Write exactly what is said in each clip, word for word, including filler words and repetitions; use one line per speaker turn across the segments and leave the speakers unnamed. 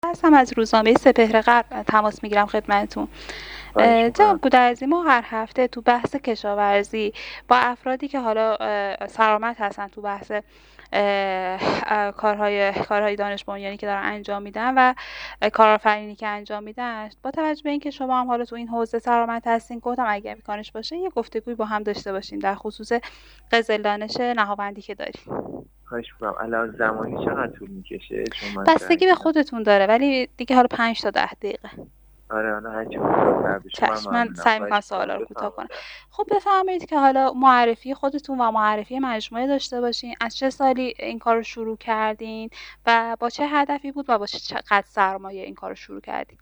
هستم از روزنامه سپهر غرب تماس میگیرم خدمتتون.
خواهش
جناب
میکنم.
گودرزی، ما هر هفته تو بحث کشاورزی با افرادی که حالا اه، سرآمد هستن تو بحث اه، اه، کارهای کارهای دانش بنیانی که دارن انجام میدن و کارآفرینی که انجام میدن، با توجه به اینکه شما هم حالا تو این حوزه سرآمد هستین، گفتم اگه امکانش باشه یه گفتگوی با هم داشته باشیم در خصوص قزل دانش نهاوندی که داریم.
خواهش میکنم. الان زمانی چقدر طول میکشه؟ چون من
بستگی به
درگیرم.
خودتون داره، ولی دیگه حالا پنج تا ده دقیقه.
آره، حالا هرچی کوتاه‌تر بشه من
چشم، من
ممنونم.
سعی میکنم
خواهش میکنم
سوالا رو کوتاه کنم.
بفرمایید.
خب بفرمایید که حالا معرفی خودتون و معرفی مجموعه داشته باشین، از چه سالی این کار رو شروع کردین و با چه هدفی بود و با چقدر سرمایه این کار رو شروع کردین؟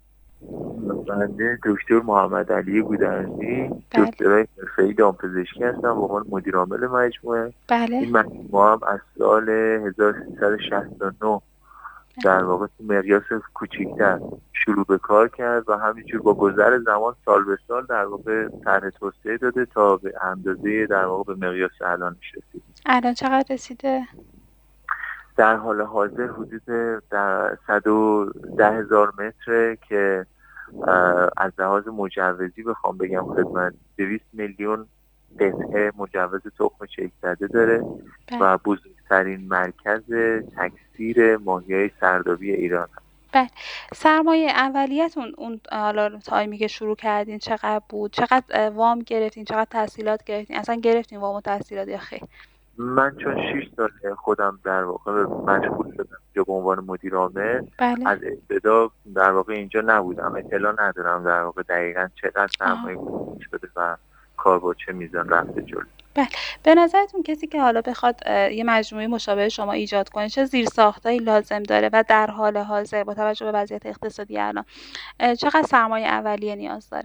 بنده دکتر محمد علی گودرزی،
بله.
دکترای حرفه‌ای دامپزشکی هستم به عنوان مدیر عامل مجموعه.
بله.
این مجموعه هم از سال هزار و سیصد و شصت و نه در واقع تو مقیاس کوچیک‌تر شروع به کار کرد و همینجور با گذر زمان سال به سال در واقع طرح توسعه داده تا به اندازه در واقع به مقیاس الانش رسید.
الان چقدر رسیده؟
در حال حاضر حدود در صد و ده هزار متره که از لحاظ مجوزی بخوام بگم خدمت، دویست میلیون قطعه مجوز تخم چک زده داره
بله.
و بزرگترین مرکز تکثیر ماهی‌های سردابی ایران هست.
بله. سرمایه اولیتون اون حالا تایمی که شروع کردین چقدر بود؟ چقدر اه، وام گرفتین؟ چقدر تحصیلات گرفتین؟ اصلا گرفتین وام و تحصیلات یا خیر؟
من چون شش سال خودم در واقع مشغول شدم یا به عنوان مدیر عامل،
بله.
از ابتدا در واقع اینجا نبودم، اطلاع ندارم در واقع دقیقاً چقدر
آه.
سرمایه گذاری شده و کار با چه میزان رفته جلو.
بله. به نظرتون کسی که حالا بخواد اه، یه مجموعه مشابه شما ایجاد کنه چه زیرساختایی لازم داره و در حال حاضر با توجه به وضعیت اقتصادی الان اه، چقدر سرمایه اولیه نیاز داره؟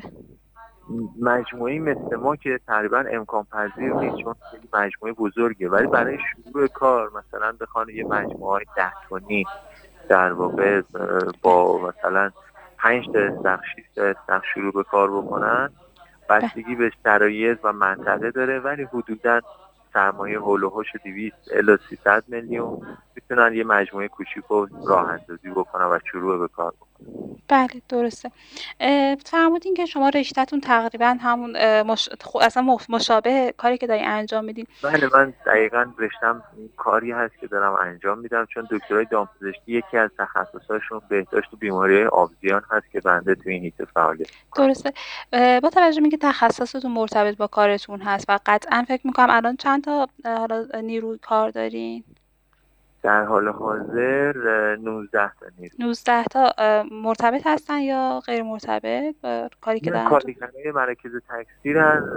مجموعه‌ای مثل ما که تقریبا امکان پذیر نیست چون خیلی مجموعه بزرگه، ولی برای شروع کار مثلا بخوان یه مجموعه ده تنی در واقع با مثلا پنج تا استخر شش تا استخر شروع به کار بکنن،
بله.
بستگی به شرایط و منطقه داره، ولی حدوداً سرمایه هول و هوش دویست الی سیصد میلیون میتونن یه مجموعه کوچیکو راه اندازی بکنن و شروع به کار بکنن.
بله درسته. اه، فرمودین که شما رشتهتون تقریبا همون اه، مش... خو- اصلا مف- مشابه کاری که دارین انجام میدین.
بله، من دقیقاً رشتم کاری هست که دارم انجام میدم، چون دکترای دامپزشکی یکی از تخصصاشون بهداشت بیماری آبزیان هست که بنده تو این حیطه فعالیت میکنم.
درسته. اه، با توجه به اینکه تخصصتون مرتبط با کارتون هست و قطعا فکر میکنم الان چند تا اه، حالا نیروی کار دارین؟
در حال حاضر نوزده تا نیرو.
نوزده تا اه، مرتبط هستن یا غیر مرتبط با کاری که
نه،
دارن انجام؟
کارگرای مراکز تکثیر هست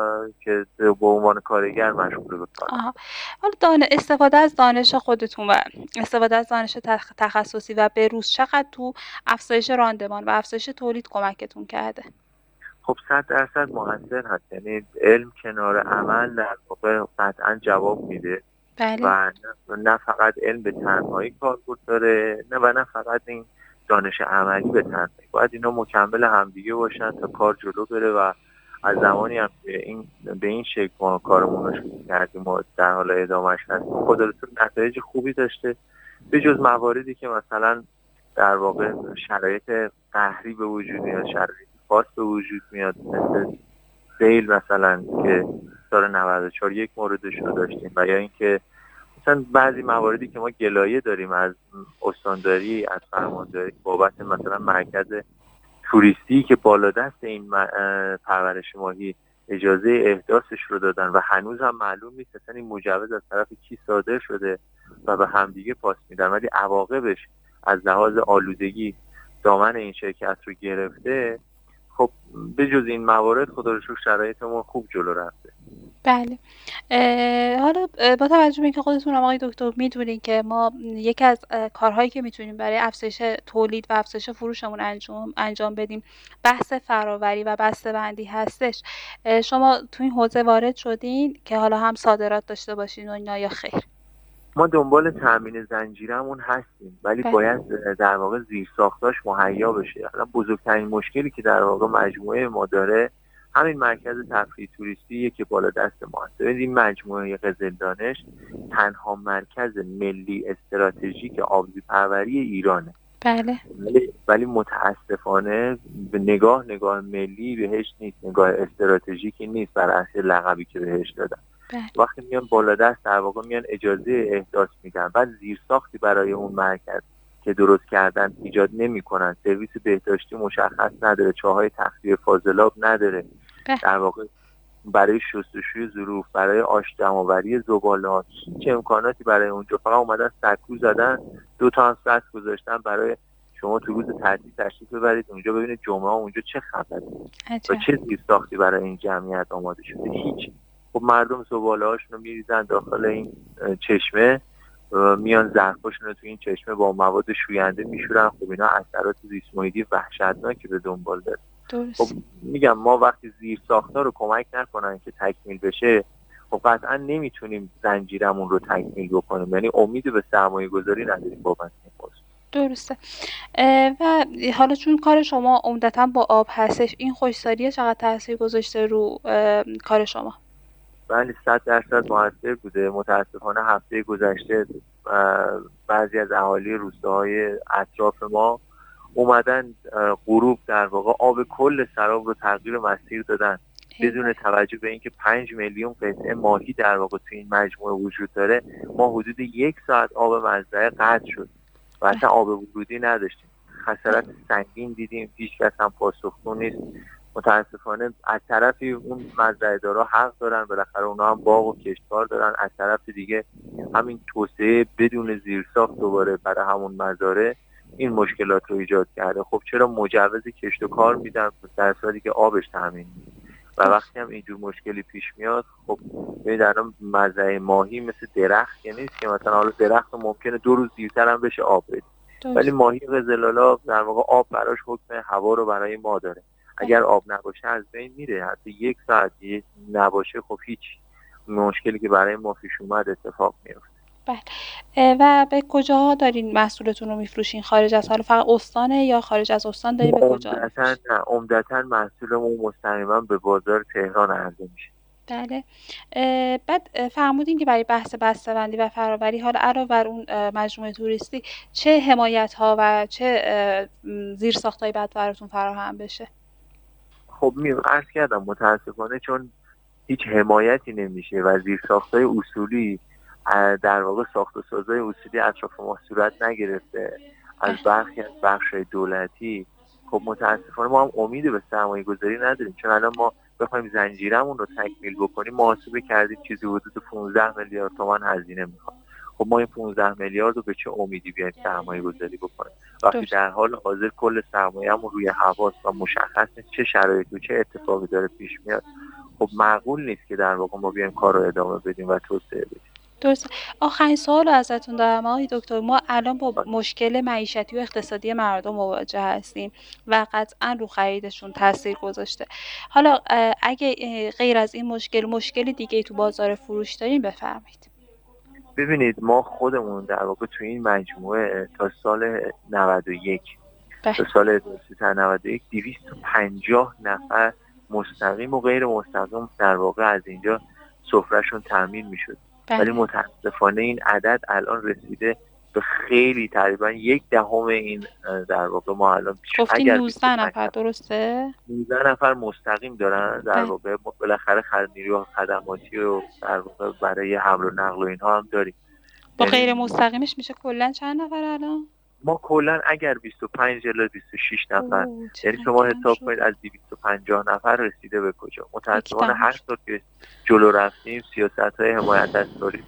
که به عنوان کارگر مشغول به کار
آها.
هست.
حالا دان... استفاده از دانش خودتون و استفاده از دانش تخ- تخصصی و بروز چقدر تو افزایش راندمان و افزایش تولید کمکتون کرده؟
خب صد درصد موثر هست، یعنی علم کنار عمل در واقع قطعا جواب میده
بله.
و نه نه فقط علم به تنهایی کاربرد داره، نه و نه فقط این دانش عملی به تنهایی، باید اینا مکمل همدیگه باشن تا کار جلو بره و از زمانی هم که این به این شکل ما کارمون رو شروع کردیم و در حال ادامهش هستیم، خدا رو شکر نتایج خوبی داشته، به جز مواردی که مثلا در واقع شرایط قهری به وجود میاد، شرایط خاص به وجود میاد، مثل سیل مثلا که سال نود و چهار یک موردش رو داشتیم، و یا اینکه مثلا بعضی مواردی که ما گلایه داریم از استانداری، از فرمانداری بابت مثلا مرکز توریستی که بالا دست این پرورش ماهی اجازه احداثش رو دادن و هنوز هم معلوم نیست اصلا این مجوز از طرف کی صادر شده و به همدیگه پاس میدن، ولی عواقبش از لحاظ آلودگی دامن این شرکت رو گرفته. خب به جز این موارد خدا رو شکر شرایط ما خوب جلو رفته.
بله. اه، حالا اه، با توجه به اینکه خودتون هم آقای دکتر میدونین که ما یکی از اه، کارهایی که میتونیم برای افزایش تولید و افزایش فروشمون انجام انجام بدیم بحث فراوری و بسته‌بندی هستش. اه، شما تو این حوزه وارد شدین که حالا هم صادرات داشته باشین و اینا یا خیر؟
ما دنبال تامین زنجیرمون هستیم، ولی
بله.
باید در واقع زیرساختاش مهیا بشه. الان بزرگترین مشکلی که در واقع مجموعه ما داره همین مرکز تفریح توریستیه که بالا دست ما هست. ببینید این مجموعه قزل دانش تنها مرکز ملی استراتژیک آبزی پروری ایرانه.
بله.
ولی ولی متاسفانه به نگاه نگاه ملی بهش نیست، نگاه استراتژیکی نیست بر اساس لقبی که بهش دادن.
بله.
وقتی میان بالا دست در واقع میان اجازه احداث میدن، بعد زیرساختی برای اون مرکز که درست کردن ایجاد نمیکنن، سرویس بهداشتی مشخص نداره، چاهای تخلیه فاضلاب نداره،
بله.
در واقع برای شستشوی ظروف، برای آش دم‌آوری زباله‌ها هیچ امکاناتی برای اونجا، فقط اومدن سکو زدن، دو تا هم سطح گذاشتن برای شما تو روز تعطیل تشریف ببرید اونجا ببینید جمعه اونجا چه خبره و چه زیرساختی برای این جمعیت آماده شده. هیچ. خب مردم زباله‌هاشون رو میریزن داخل این چشمه، میان ظرفاشون رو تو این چشمه با مواد شوینده میشورن. خب اینا اثرات زیست محیطی وحشتناکی به دنبال داره. خب میگم ما وقتی زیر ساختار رو کمک نکنن که تکمیل بشه، خب قطعا نمیتونیم زنجیرمون رو تکمیل بکنیم، یعنی امید به سرمایه گذاری نداریم بابت این موضوع.
درسته. و حالا چون کار شما عمدتاً با آب هستش، این خشکسالی چقدر تاثیر گذاشته رو کار شما؟
بله صد درصد موثر بوده. متاسفانه هفته گذشته بعضی از اهالی روستاهای اطراف ما اومدن غروب در واقع آب کل سراب رو تغییر مسیر دادن بدون توجه به اینکه پنج میلیون قطعه ماهی در واقع تو این مجموعه وجود داره. ما حدود یک ساعت آب مزرعه قطع شد و اصلا آب ورودی نداشتیم. خسارت سنگین دیدیم، هیچ کس هم پاسخگو نیست. متاسفانه از طرفی اون مزرعه دارا حق دارن، بالاخره اونا هم باغ و کشتکار دارن، از طرف دیگه همین توسعه بدون زیرساخت دوباره برای همون مزارع این مشکلات رو ایجاد کرده. خب چرا مجوز کشت و کار میدن در صورتی که آبش تامین نیست؟ و وقتی هم اینجور مشکلی پیش میاد، خب ببینید الان مزرعه ماهی مثل درخت که نیست که مثلا حالا درخت ممکنه دو روز دیرتر هم بشه آب بده، ولی ماهی قزلالا در واقع آب براش حکم هوا رو برای ما داره. اگر آب نباشه از بین میره. حتی یک ساعت نباشه خب هیچ مشکلی که برای ما پیش اومد اتفاق میفته.
بله. و به کجاها دارین محصولتون رو میفروشین؟ خارج از حالا فقط استانه یا خارج از استان دارین به کجا؟
عمدتاً نه، عمدتاً محصولمون مستقیما به بازار تهران عرضه میشه.
بله. بعد فرمودین که برای بحث بسته‌بندی و فرآوری حالا علاوه بر اون مجموعه توریستی چه حمایت‌ها و چه زیرساخت‌هایی باید براتون فراهم بشه؟
خب می عرض کردم متاسفانه چون هیچ حمایتی نمیشه و زیرساخت‌های اصولی در واقع ساخت و سازهای اصولی اطراف ما صورت نگرفته از برخی از بخش‌های دولتی، خب متاسفانه ما هم امید به سرمایه گذاری نداریم. چون الان ما بخوایم زنجیرمون رو تکمیل بکنیم، محاسبه کردیم چیزی حدود پانزده میلیارد تومان هزینه میخواد. خب ما این پانزده میلیارد رو به چه امیدی بیایم سرمایه گذاری بکنیم وقتی در حال حاضر کل سرمایه‌مون روی حواس و مشخص نیست چه شرایطی و چه اتفاقی داره پیش میاد. خب معقول نیست که در واقع ما بیایم کار رو ادامه بدیم و توسعه بدیم.
درسته. آخرین سوال ازتون دارم آقای دکتر. ما الان با مشکل معیشتی و اقتصادی مردم مواجه هستیم و قطعا رو خریدشون تاثیر گذاشته. حالا اگه غیر از این مشکل مشکل دیگه تو بازار فروش داریم بفرمایید.
ببینید ما خودمون در واقع تو این مجموعه تا سال نود و یک تا سال هزار و سیصد و نود و یک دویست و پنجاه نفر مستقیم و غیر مستقیم در واقع از اینجا سفرهشون تامین میشد. ولی متاسفانه این عدد الان رسیده به خیلی تقریبا یک دهم این در واقع ما الان
اگر نوزده نفر درسته؟
نوزده نفر مستقیم دارن در واقع. بالاخره نیروی خدماتی و در واقع برای حمل و نقل و اینها هم داریم.
با غیر مستقیمش میشه کلا چند نفر الان؟
ما کلا اگر بیست و پنج الی بیست و شش نفر، یعنی شما حساب کنید از دویست و پنجاه نفر رسیده به کجا. متأسفانه هر طور که جلو رفتیم سیاست‌های حمایت از توریسم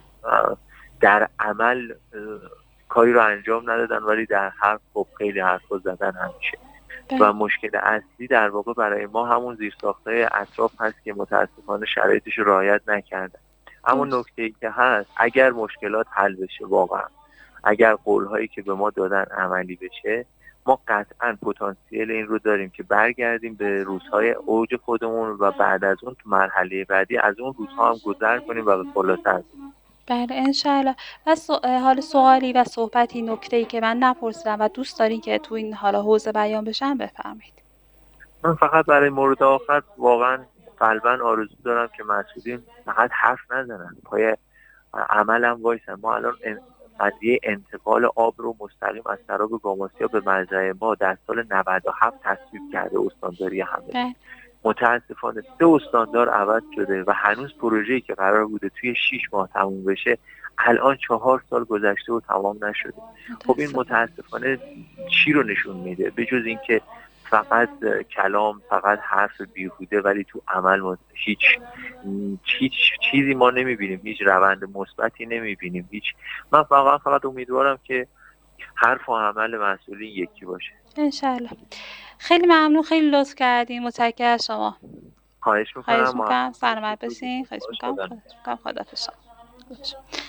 در عمل کاری رو انجام ندادن، ولی در حرف خب خیلی حرفا زدن همیشه. و مشکل اصلی در واقع برای ما همون زیرساخت‌های اطراف هست که متأسفانه شرایطش رو رعایت نکردن. اما نکته‌ای که هست اگر مشکلات حل بشه، واقعا اگر قول‌هایی که به ما دادن عملی بشه، ما قطعاً پتانسیل این رو داریم که برگردیم به روزهای اوج خودمون و بعد از اون تو مرحله بعدی از اون روزها هم گذر کنیم و به بالاتر بریم.
بله انشالله. و حال سوالی و صحبتی نکته‌ای که من نپرسیدم و دوست دارین که تو این حالا حوزه بیان بشن بفرمایید.
من فقط برای مورد آخر واقعا قلباً آرزو دارم که مسئولین فقط حرف نزنن، پای عملم وایسن. ما الان قضیه انتقال آب رو مستقیم از سراب گاماسیا به مزرعه ما در سال نود و هفت تصویب کرده استانداری همه. متاسفانه سه استاندار عوض شده و هنوز پروژه‌ای که قرار بوده توی شش ماه تموم بشه الان چهار سال گذشته و تمام نشده. خب این متاسفانه چی رو نشون میده؟ به جز اینکه فقط کلام، فقط حرف بیهوده، ولی تو عمل هیچ هیچ چیزی ما نمیبینیم، هیچ روند مثبتی نمیبینیم. هیچ من فقط فقط امیدوارم که حرف و عمل مسئولین یکی باشه.
انشالله. خیلی ممنون، خیلی لطف کردیم. متشکرم از شما.
خواهش میکنم.
خواهش میکنم. سلامت باشین. خواهش میکنم. خدا خدا